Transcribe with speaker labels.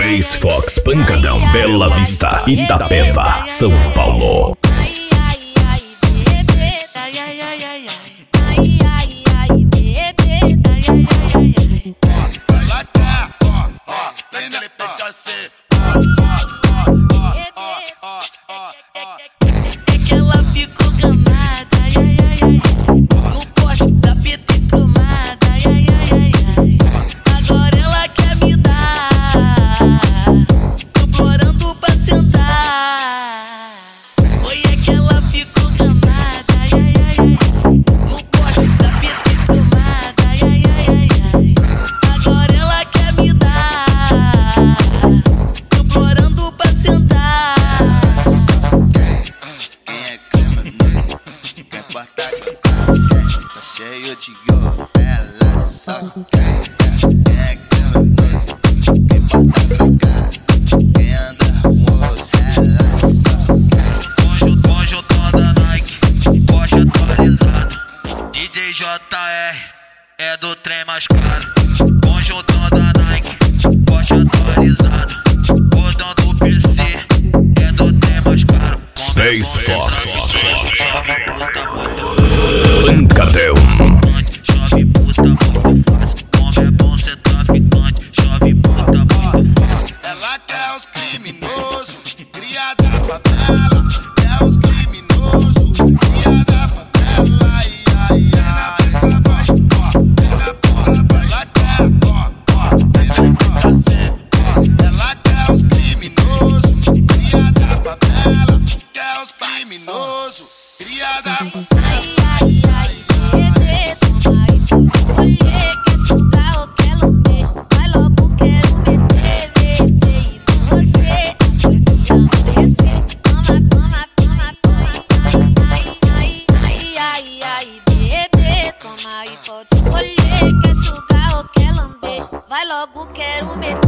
Speaker 1: Space Fox, Pancadão, Bela Vista, Itapeva, São Paulo.
Speaker 2: Ela ficou gamada, no poste da PT cromada, agora ela quer me dar, implorando pra sentar. Oi, é que ela ficou gamada, no poste da PT cromada, agora ela quer me dar, implorando pra sentar.
Speaker 3: Tá cheio de ouro, ela só quer. É aquela noite, quem bota trocar, quem anda com ouro, ela só quer.
Speaker 4: Conjuntão da Nike, Porsche atualizado. DJ JR é do trem mais caro. Conjuntão da Nike, Porsche atualizado. Botão do PC é do trem mais caro.
Speaker 1: Space Fox,
Speaker 4: Pancadão.
Speaker 1: Pancadão.
Speaker 4: Chove puta muito fácil. Como é bom ser traficante. Chove puta muito fácil.
Speaker 3: Ela quer os criminosos, cria da favela. Quer os criminosos, cria da favela. Essa vai, essa porra vai. Ela quer os criminosos, cria da favela. Quer os criminosos, cria da favela.
Speaker 2: Pode escolher, quer sugar ou quer lamber. Vai logo, quero meter.